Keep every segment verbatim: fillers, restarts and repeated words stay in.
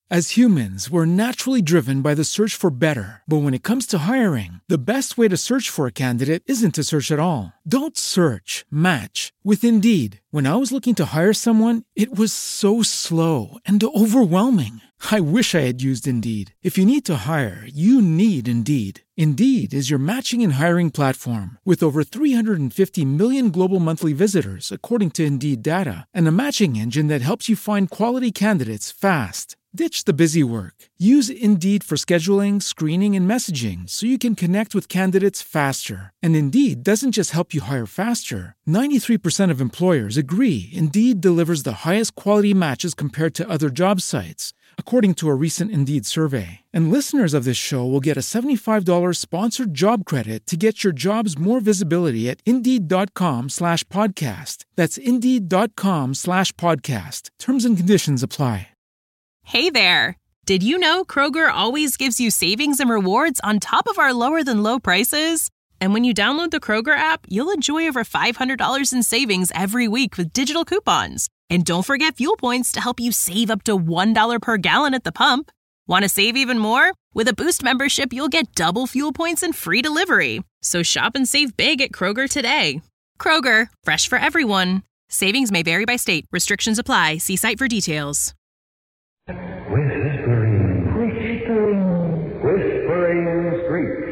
As humans, we're naturally driven by the search for better. But when it comes to hiring, the best way to search for a candidate isn't to search at all. Don't search, match with Indeed. When I was looking to hire someone, it was so slow and overwhelming. I wish I had used Indeed. If you need to hire, you need Indeed. Indeed is your matching and hiring platform with over three hundred fifty million global monthly visitors, according to Indeed data, and a matching engine that helps you find quality candidates fast. Ditch the busy work. Use Indeed for scheduling, screening, and messaging so you can connect with candidates faster. And Indeed doesn't just help you hire faster. ninety-three percent of employers agree Indeed delivers the highest quality matches compared to other job sites, according to a recent Indeed survey. And listeners of this show will get a seventy-five dollars sponsored job credit to get your jobs more visibility at Indeed.com slash podcast. That's Indeed.com slash podcast. Terms and conditions apply. Hey there! Did you know Kroger always gives you savings and rewards on top of our lower-than-low prices? And when you download the Kroger app, you'll enjoy over five hundred dollars in savings every week with digital coupons. And don't forget fuel points to help you save up to one dollar per gallon at the pump. Want to save even more? With a Boost membership, you'll get double fuel points and free delivery. So shop and save big at Kroger today. Kroger, fresh for everyone. Savings may vary by state. Restrictions apply. See site for details. Whispering, whispering, whispering street.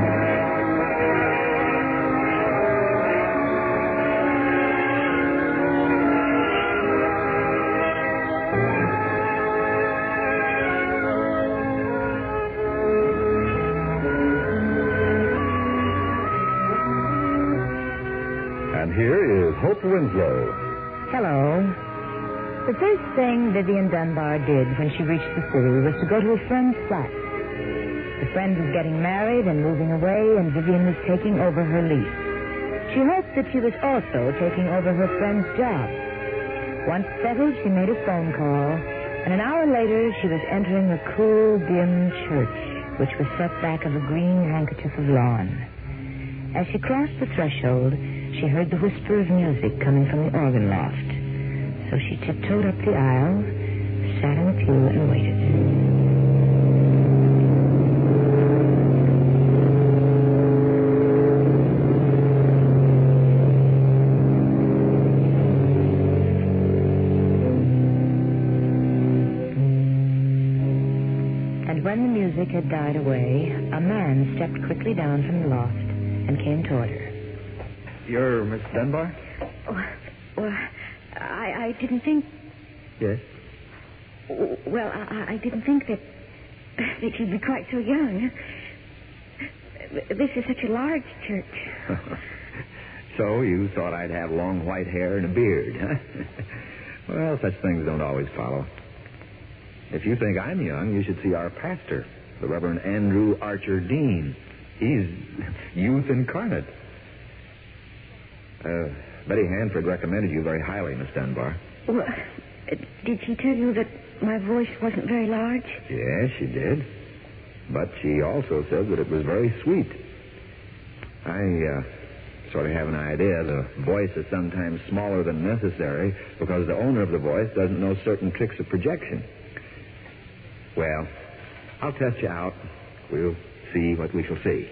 And here is Hope Winslow. Hello. The first thing Vivian Dunbar did when she reached the city was to go to a friend's flat. The friend was getting married and moving away, and Vivian was taking over her lease. She hoped that she was also taking over her friend's job. Once settled, she made a phone call, and an hour later she was entering a cool, dim church, which was set back of a green handkerchief of lawn. As she crossed the threshold, she heard the whisper of music coming from the organ loft. So she tiptoed up the aisle, sat in the pew, and waited. And when the music had died away, a man stepped quickly down from the loft and came toward her. You're Miss Dunbar? Oh, well... I, I didn't think... Yes? Well, I, I didn't think that that you'd be quite so young. This is such a large church. So you thought I'd have long white hair and a beard, huh? Well, such things don't always follow. If you think I'm young, you should see our pastor, the Reverend Andrew Archer Dean. He's youth incarnate. Uh... Betty Hanford recommended you very highly, Miss Dunbar. Well, did she tell you that my voice wasn't very large? Yes, she did. But she also said that it was very sweet. I uh, sort of have an idea the voice is sometimes smaller than necessary because the owner of the voice doesn't know certain tricks of projection. Well, I'll test you out. We'll see what we shall see.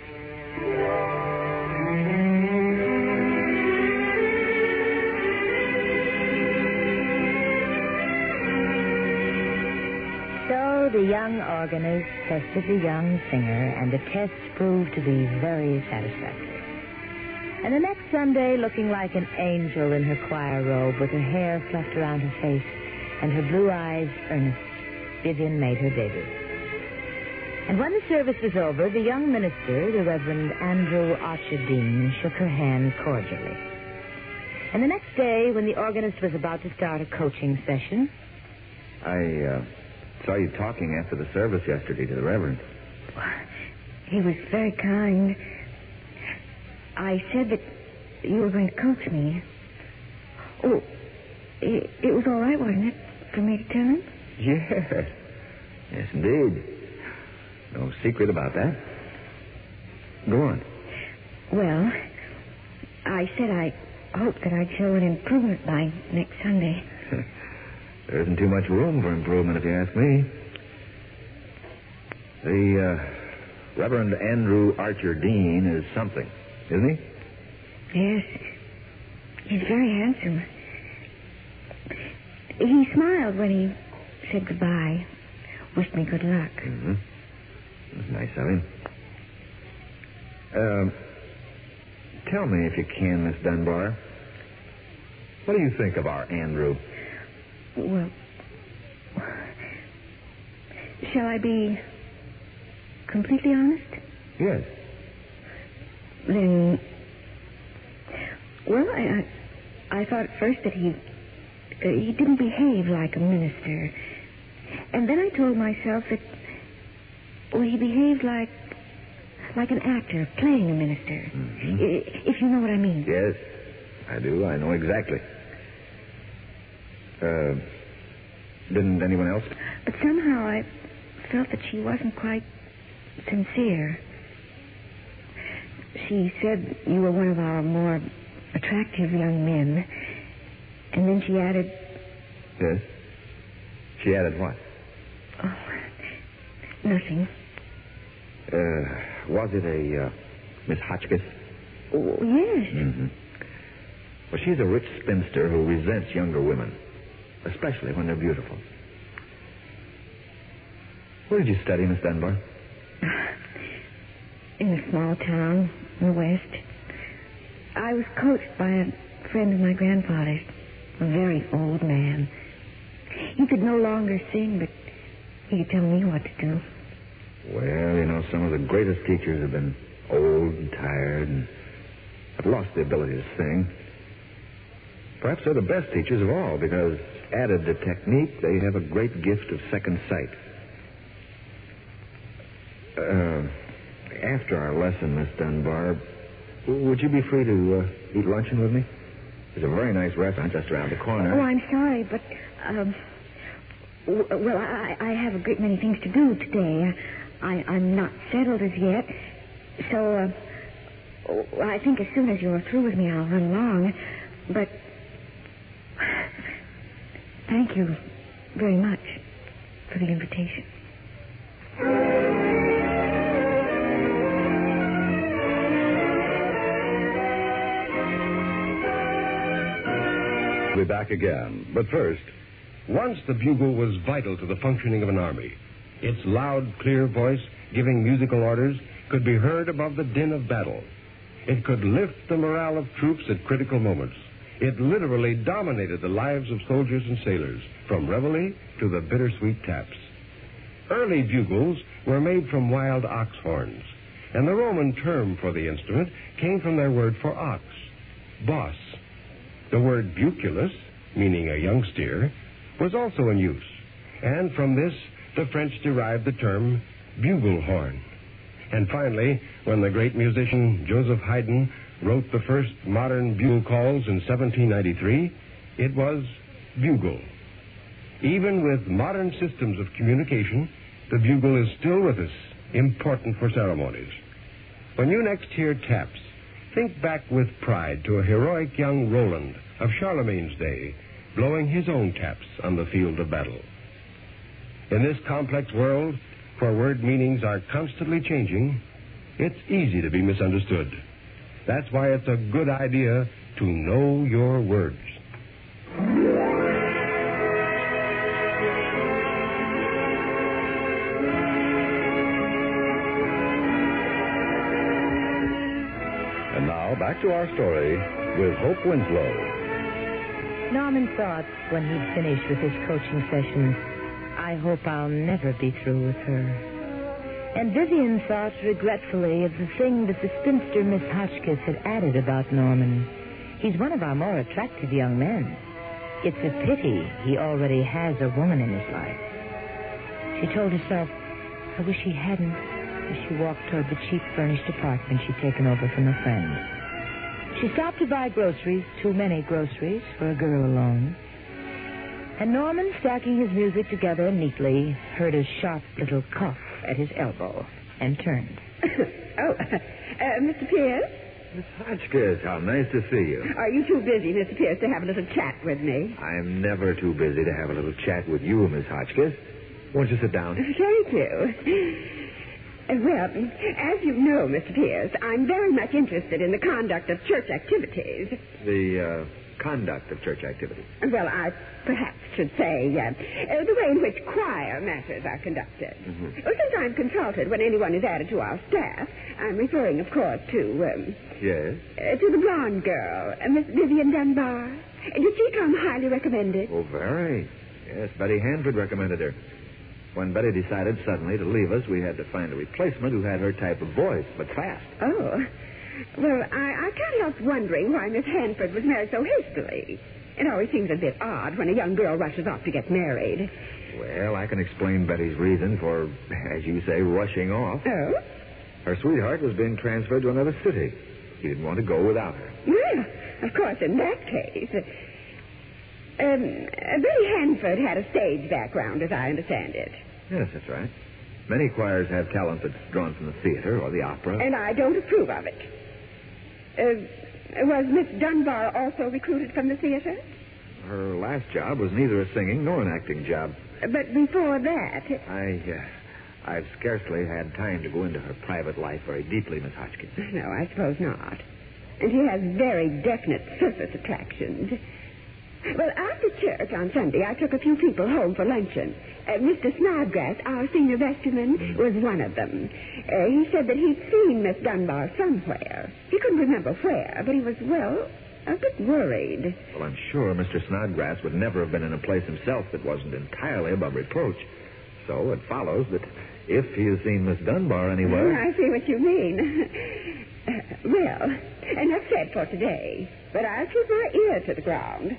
The young organist tested the young singer, and the test proved to be very satisfactory. And the next Sunday, looking like an angel in her choir robe with her hair fluffed around her face and her blue eyes earnest, Vivian made her debut. And when the service was over, the young minister, the Reverend Andrew Archer Dean, shook her hand cordially. And the next day, when the organist was about to start a coaching session... I, uh... saw you talking after the service yesterday to the Reverend. He was very kind. I said that you were going to coach me. Oh, it, it was all right, wasn't it, for me to tell him? Yes. Yes, indeed. No secret about that. Go on. Well, I said I hoped that I'd show an improvement by next Sunday. There isn't too much room for improvement, if you ask me. The uh, Reverend Andrew Archer Dean is something, isn't he? Yes. He's very handsome. He smiled when he said goodbye. Wished me good luck. Mm-hmm. That's nice of him. Um, tell me, if you can, Miss Dunbar, what do you think of our Andrew? Well, shall I be completely honest? Yes. Then, well, I, I, I thought at first that he, uh, he didn't behave like a minister. And then I told myself that, well, he behaved like, like an actor playing a minister. Mm-hmm. I, if you know what I mean. Yes, I do. I know exactly. Uh, didn't anyone else? But somehow I felt that she wasn't quite sincere. She said you were one of our more attractive young men. And then she added... Yes? She added what? Oh, nothing. Uh, was it a uh, Miss Hotchkiss? Oh, yes. Mm-hmm. Well, she's a rich spinster who resents younger women, especially when they're beautiful. Where did you study, Miss Dunbar? In a small town in the West. I was coached by a friend of my grandfather's, a very old man. He could no longer sing, but he could tell me what to do. Well, you know, some of the greatest teachers have been old and tired and have lost the ability to sing. Perhaps they're the best teachers of all, because added to technique, they have a great gift of second sight. Uh, after our lesson, Miss Dunbar, would you be free to uh, eat luncheon with me? There's a very nice restaurant just around the corner. Oh, I'm sorry, but, um, w- well, I, I have a great many things to do today. I, I'm not settled as yet, so, uh, I think as soon as you're through with me, I'll run along. But thank you very much for the invitation. We'll be back again. But first, once the bugle was vital to the functioning of an army. Its loud, clear voice, giving musical orders, could be heard above the din of battle. It could lift the morale of troops at critical moments. It literally dominated the lives of soldiers and sailors, from reveille to the bittersweet taps. Early bugles were made from wild ox horns, and the Roman term for the instrument came from their word for ox, bos. The word buculus, meaning a young steer, was also in use, and from this the French derived the term bugle horn. And finally, when the great musician Joseph Haydn wrote the first modern bugle calls in seventeen ninety-three, it was bugle. Even with modern systems of communication, the bugle is still with us, important for ceremonies. When you next hear taps, think back with pride to a heroic young Roland of Charlemagne's day, blowing his own taps on the field of battle. In this complex world, where word meanings are constantly changing, it's easy to be misunderstood. That's why it's a good idea to know your words. And now, back to our story with Hope Winslow. Norman thought when he'd finished with his coaching session, I hope I'll never be through with her. And Vivian thought regretfully of the thing that the spinster Miss Hotchkiss had added about Norman. He's one of our more attractive young men. It's a pity he already has a woman in his life. She told herself, I wish he hadn't, as she walked toward the cheap furnished apartment she'd taken over from a friend. She stopped to buy groceries, too many groceries for a girl alone. And Norman, stacking his music together neatly, heard a sharp little cough at his elbow and turned. Oh, uh, uh, Mister Pierce? Miss Hotchkiss, how nice to see you. Are you too busy, Mister Pierce, to have a little chat with me? I'm never too busy to have a little chat with you, Miss Hotchkiss. Won't you sit down? Thank you. Uh, Well, as you know, Mister Pierce, I'm very much interested in the conduct of church activities. The uh, conduct of church activities. Well, I perhaps should say uh, uh, the way in which choir matters are conducted. Mm-hmm. Well, since I'm consulted when anyone is added to our staff, I'm referring, of course, to um, Yes? uh, to the blonde girl, uh, Miss Vivian Dunbar. Uh, Did she come highly recommended? Oh, very. Yes, Betty Hanford recommended her. When Betty decided suddenly to leave us, we had to find a replacement who had her type of voice, but fast. Oh. Well, I, I can't help wondering why Miss Hanford was married so hastily. It always seems a bit odd when a young girl rushes off to get married. Well, I can explain Betty's reason for, as you say, rushing off. Oh? Her sweetheart was being transferred to another city. He didn't want to go without her. Well, of course, in that case. Um, Betty Hanford had a stage background, as I understand it. Yes, that's right. Many choirs have talent that's drawn from the theater or the opera. And I don't approve of it. Uh, was Miss Dunbar also recruited from the theater? Her last job was neither a singing nor an acting job. But before that... I, uh, I've scarcely had time to go into her private life very deeply, Miss Hotchkiss. No, I suppose not. And she has very definite surface attractions. Well, after church on Sunday, I took a few people home for luncheon. Uh, Mister Snodgrass, our senior vestryman, was one of them. Uh, he said that he'd seen Miss Dunbar somewhere. He couldn't remember where, but he was, well, a bit worried. Well, I'm sure Mister Snodgrass would never have been in a place himself that wasn't entirely above reproach. So it follows that if he has seen Miss Dunbar anywhere... I see what you mean. Uh, well, enough said for today. But I'll keep my ear to the ground.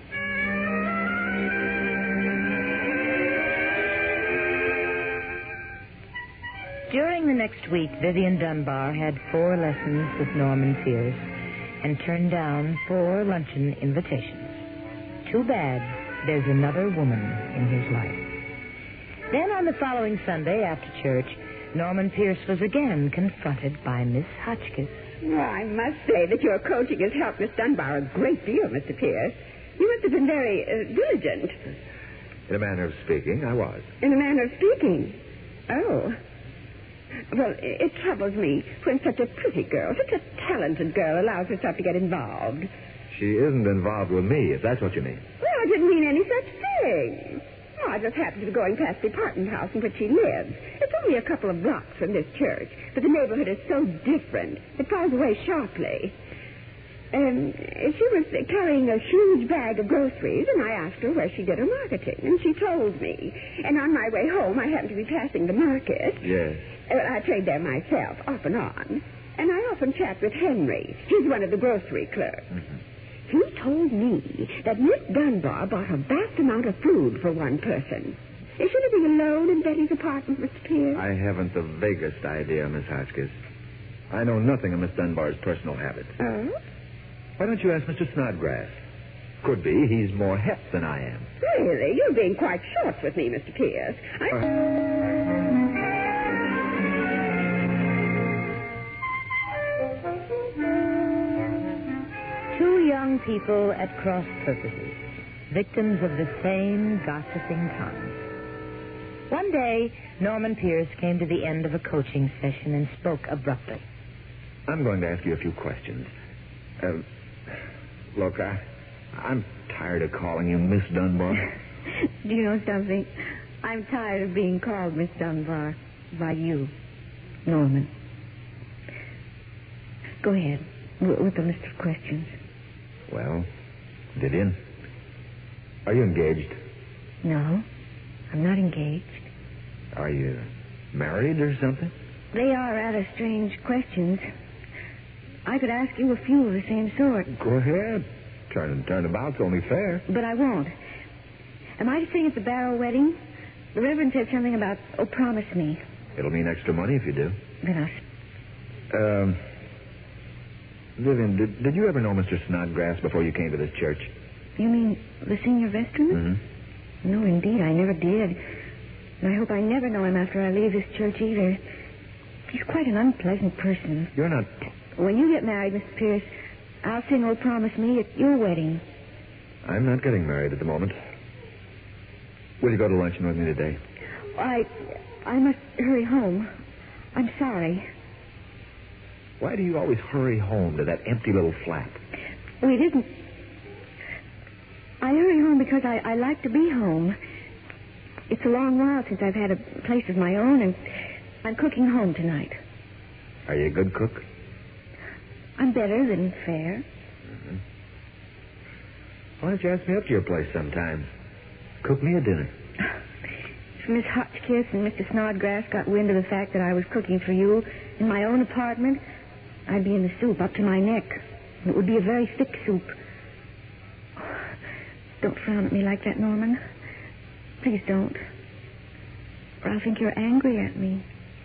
During the next week, Vivian Dunbar had four lessons with Norman Pierce and turned down four luncheon invitations. Too bad there's another woman in his life. Then on the following Sunday after church, Norman Pierce was again confronted by Miss Hotchkiss. Well, I must say that your coaching has helped Miss Dunbar a great deal, Mister Pierce. You must have been very uh, diligent. In a manner of speaking, I was. In a manner of speaking? Oh. Well, it troubles me when such a pretty girl, such a talented girl, allows herself to get involved. She isn't involved with me, if that's what you mean. Well, I didn't mean any such thing. Oh, I just happened to be going past the apartment house in which she lives. It's only a couple of blocks from this church, but the neighborhood is so different. It falls away sharply. Um, she was carrying a huge bag of groceries, and I asked her where she did her marketing, and she told me. And on my way home, I happened to be passing the market. Yes. Uh, I trade there myself, off and on. And I often chat with Henry. He's one of the grocery clerks. Mm-hmm. He told me that Miss Dunbar bought a vast amount of food for one person. Is she living alone in Betty's apartment, Mister Pierce? I haven't the vaguest idea, Miss Hotchkiss. I know nothing of Miss Dunbar's personal habits. Oh? Why don't you ask Mister Snodgrass? Could be he's more hep than I am. Really? You're being quite short with me, Mister Pierce. I... Uh... Two young people at cross purposes, victims of the same gossiping tongue. One day, Norman Pierce came to the end of a coaching session and spoke abruptly. I'm going to ask you a few questions. Uh, look, I, I'm tired of calling you Miss Dunbar. Do you know something? I'm tired of being called Miss Dunbar by you, Norman. Go ahead w- with the list of questions. Well, Vivian, are you engaged? No, I'm not engaged. Are you married or something? They are rather strange questions. I could ask you a few of the same sort. Go ahead. Turn and turn about's only fair. But I won't. Am I to sing at the Barrow wedding? The Reverend said something about, oh, promise me. It'll mean extra money if you do. Then I'll... Um, Vivian, did, did you ever know Mister Snodgrass before you came to this church? You mean the senior vestryman? Mm-hmm. No, indeed, I never did. And I hope I never know him after I leave this church either. He's quite an unpleasant person. You're not... When you get married, Mister Pierce, I'll sing Old Promise Me at your wedding. I'm not getting married at the moment. Will you go to luncheon with me today? I... I must hurry home. I'm sorry. Why do you always hurry home to that empty little flat? Well, it isn't... I hurry home because I, I like to be home. It's a long while since I've had a place of my own, and I'm cooking home tonight. Are you a good cook? I'm better than fair. Mm-hmm. Why don't you ask me up to your place sometime? Cook me a dinner. If Miss Hotchkiss and Mister Snodgrass got wind of the fact that I was cooking for you in my own apartment, I'd be in the soup up to my neck. It would be a very thick soup. Don't frown at me like that, Norman. Please don't. Or I'll think you're angry at me.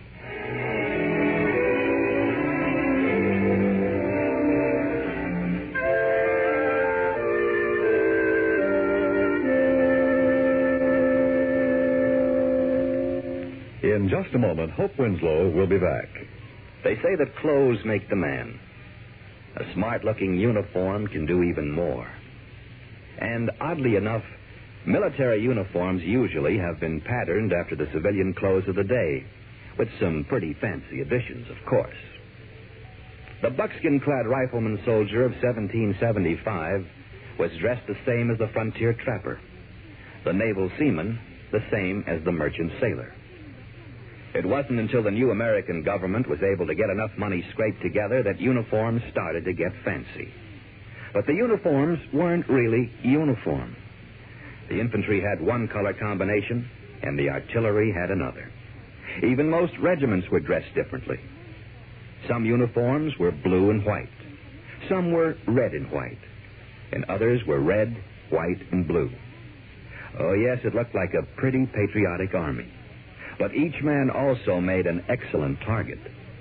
In just a moment, Hope Winslow will be back. They say that clothes make the man. A smart-looking uniform can do even more. And oddly enough, military uniforms usually have been patterned after the civilian clothes of the day, with some pretty fancy additions, of course. The buckskin-clad rifleman soldier of seventeen seventy-five was dressed the same as the frontier trapper. The naval seaman, the same as the merchant sailor. It wasn't until the new American government was able to get enough money scraped together that uniforms started to get fancy. But the uniforms weren't really uniform. The infantry had one color combination, and the artillery had another. Even most regiments were dressed differently. Some uniforms were blue and white. Some were red and white. And others were red, white, and blue. Oh, yes, it looked like a pretty patriotic army. But each man also made an excellent target.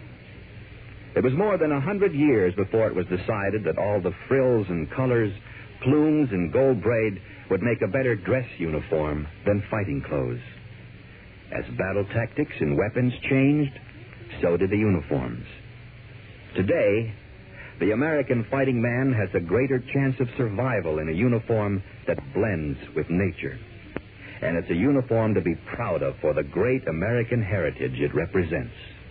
It was more than a hundred years before it was decided that all the frills and colors, plumes and gold braid would make a better dress uniform than fighting clothes. As battle tactics and weapons changed, so did the uniforms. Today, the American fighting man has a greater chance of survival in a uniform that blends with nature. And it's a uniform to be proud of for the great American heritage it represents.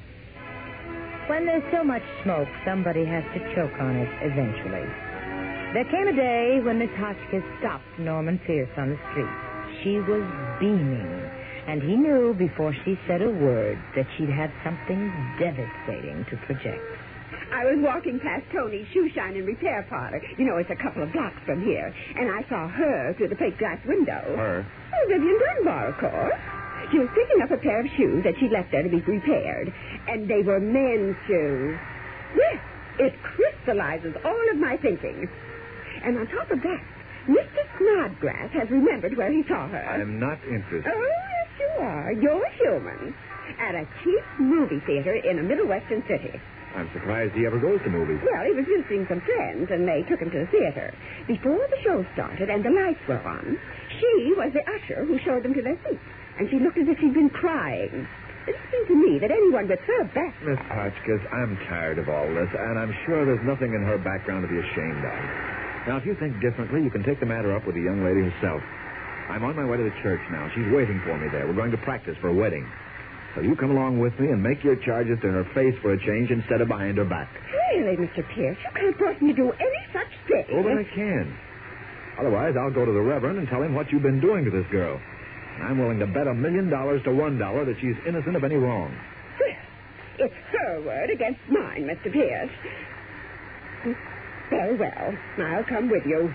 When there's so much smoke, somebody has to choke on it eventually. There came a day when Miss Hotchkiss stopped Norman Pierce on the street. She was beaming, and he knew before she said a word that she'd had something devastating to project. I was walking past Tony's shoe shine and repair parlor. You know, it's a couple of blocks from here. And I saw her through the plate glass window. Her? Oh, Vivian Dunbar, of course. She was picking up a pair of shoes that she'd left there to be repaired. And they were men's shoes. Yes, it crystallizes all of my thinking. And on top of that, Mister Snodgrass has remembered where he saw her. I'm not interested. Oh, yes, you are. You're human. At a cheap movie theater in a Middle Western city. I'm surprised he ever goes to movies. Well, he was visiting some friends, and they took him to the theater. Before the show started and the lights were on, she was the usher who showed them to their seats. And she looked as if she'd been crying. It seemed to me that anyone with her back... Miss Hotchkiss, I'm tired of all this, and I'm sure there's nothing in her background to be ashamed of. Now, if you think differently, you can take the matter up with the young lady herself. I'm on my way to the church now. She's waiting for me there. We're going to practice for a wedding. So you come along with me and make your charges to her face for a change instead of behind her back. Really, Mister Pierce, you can't force me to do any such thing. Oh, but I can. Otherwise, I'll go to the Reverend and tell him what you've been doing to this girl. And I'm willing to bet a million dollars to one dollar that she's innocent of any wrong. Well, it's her word against mine, Mister Pierce. Very well. I'll come with you.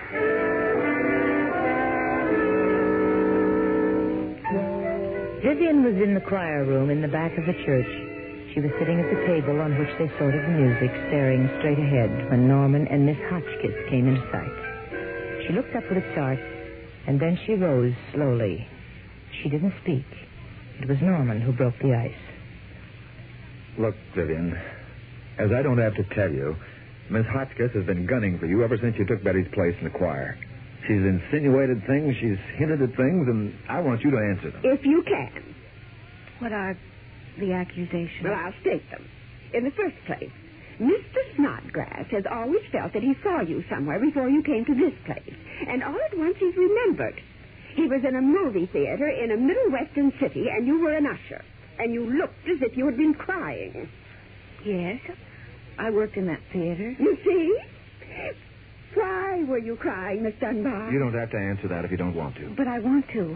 Vivian was in the choir room in the back of the church. She was sitting at the table on which they sorted the music, staring straight ahead when Norman and Miss Hotchkiss came into sight. She looked up with a start, and then she rose slowly. She didn't speak. It was Norman who broke the ice. Look, Vivian, as I don't have to tell you, Miss Hotchkiss has been gunning for you ever since you took Betty's place in the choir. She's insinuated things, she's hinted at things, and I want you to answer them. If you can. What are the accusations? Well, I'll state them. In the first place, Mister Snodgrass has always felt that he saw you somewhere before you came to this place. And all at once he's remembered. He was in a movie theater in a Middle Western city, and you were an usher. And you looked as if you had been crying. Yes, I worked in that theater. You see? Why were you crying, Miss Dunbar? You don't have to answer that if you don't want to. But I want to.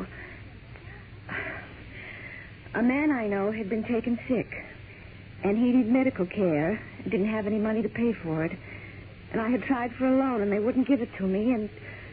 A man I know had been taken sick, and he needed medical care. Didn't have any money to pay for it. And I had tried for a loan, and they wouldn't give it to me, and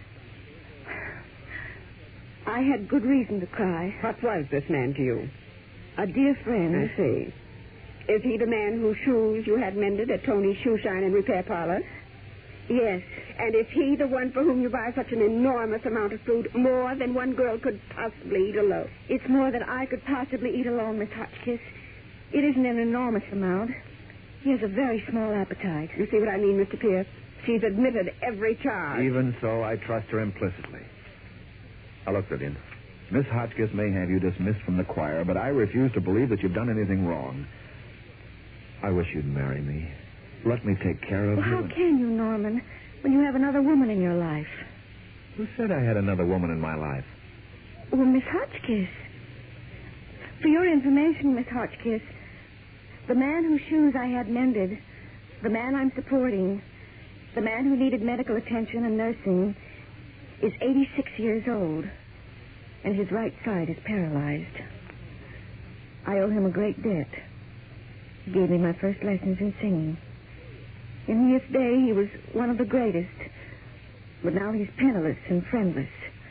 I had good reason to cry. What was this man to you? A dear friend. I see. Is he the man whose shoes you had mended at Tony's Shoe Shine and Repair Parlor? Yes. And is he the one for whom you buy such an enormous amount of food, more than one girl could possibly eat alone? It's more than I could possibly eat alone, Miss Hotchkiss. It isn't an enormous amount. He has a very small appetite. You see what I mean, Mister Pierce? She's admitted every charge. Even so, I trust her implicitly. Now, look, Vivian. Miss Hotchkiss may have you dismissed from the choir, but I refuse to believe that you've done anything wrong. I wish you'd marry me. Let me take care of well, you. How can you, Norman, when you have another woman in your life? Who said I had another woman in my life? Well, Miss Hotchkiss. For your information, Miss Hotchkiss, the man whose shoes I had mended, the man I'm supporting, the man who needed medical attention and nursing, is eighty-six years old, and his right side is paralyzed. I owe him a great debt. He gave me my first lessons in singing. In his day, he was one of the greatest, but now he's penniless and friendless.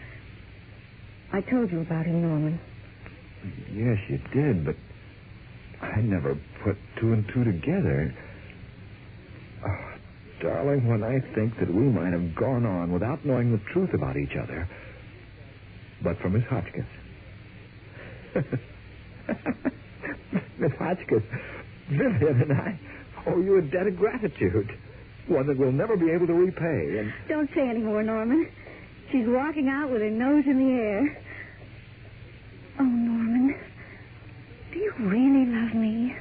I told you about him, Norman. Yes, you did, but I never put two and two together. Oh, darling, when I think that we might have gone on without knowing the truth about each other, but for Miss Hotchkiss. Miss Hotchkiss, Vivian and I owe you a debt of gratitude, one that we'll never be able to repay. And don't say any more, Norman. She's walking out with her nose in the air. Oh, Norman, do you really love me?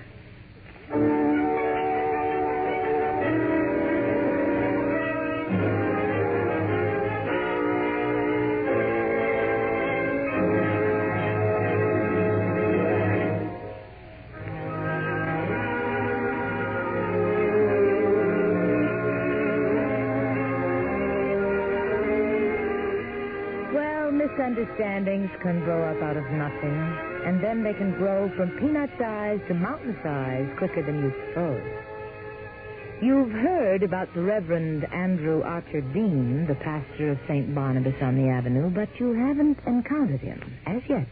Misunderstandings can grow up out of nothing, and then they can grow from peanut size to mountain size quicker than you suppose. You've heard about the Reverend Andrew Archer Dean, the pastor of Saint Barnabas on the Avenue, but you haven't encountered him as yet.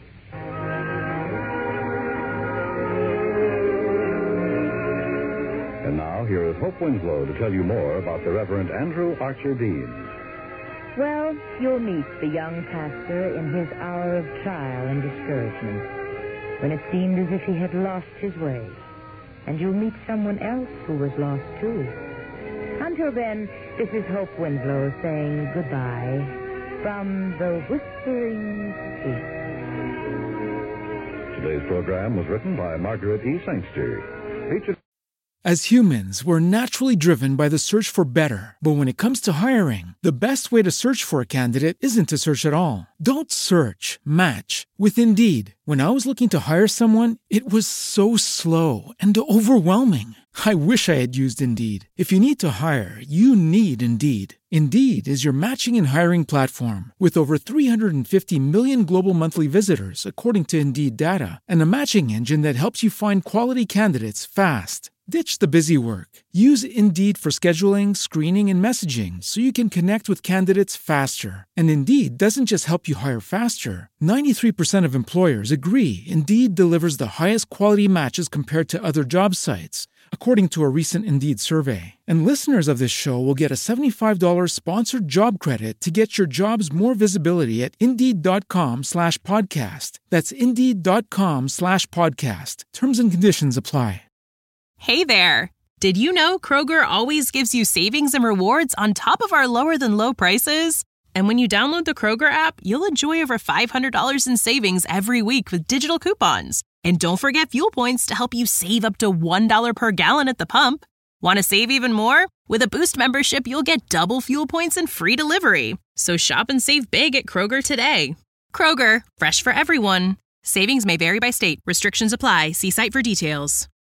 And now, here is Hope Winslow to tell you more about the Reverend Andrew Archer Dean. Well, you'll meet the young pastor in his hour of trial and discouragement, when it seemed as if he had lost his way. And you'll meet someone else who was lost, too. Until then, this is Hope Winslow saying goodbye from the Whispering Sea. Today's program was written by Margaret E. Sangster. Featured As humans, we're naturally driven by the search for better. But when it comes to hiring, the best way to search for a candidate isn't to search at all. Don't search, match with Indeed. When I was looking to hire someone, it was so slow and overwhelming. I wish I had used Indeed. If you need to hire, you need Indeed. Indeed is your matching and hiring platform with over three hundred fifty million global monthly visitors, according to Indeed data, and a matching engine that helps you find quality candidates fast. Ditch the busy work. Use Indeed for scheduling, screening, and messaging so you can connect with candidates faster. And Indeed doesn't just help you hire faster. ninety-three percent of employers agree Indeed delivers the highest quality matches compared to other job sites, according to a recent Indeed survey. And listeners of this show will get a seventy-five dollars sponsored job credit to get your jobs more visibility at Indeed.com slash podcast. That's Indeed.com slash podcast. Terms and conditions apply. Hey there! Did you know Kroger always gives you savings and rewards on top of our lower-than-low prices? And when you download the Kroger app, you'll enjoy over five hundred dollars in savings every week with digital coupons. And don't forget fuel points to help you save up to one dollar per gallon at the pump. Want to save even more? With a Boost membership, you'll get double fuel points and free delivery. So shop and save big at Kroger today. Kroger, fresh for everyone. Savings may vary by state. Restrictions apply. See site for details.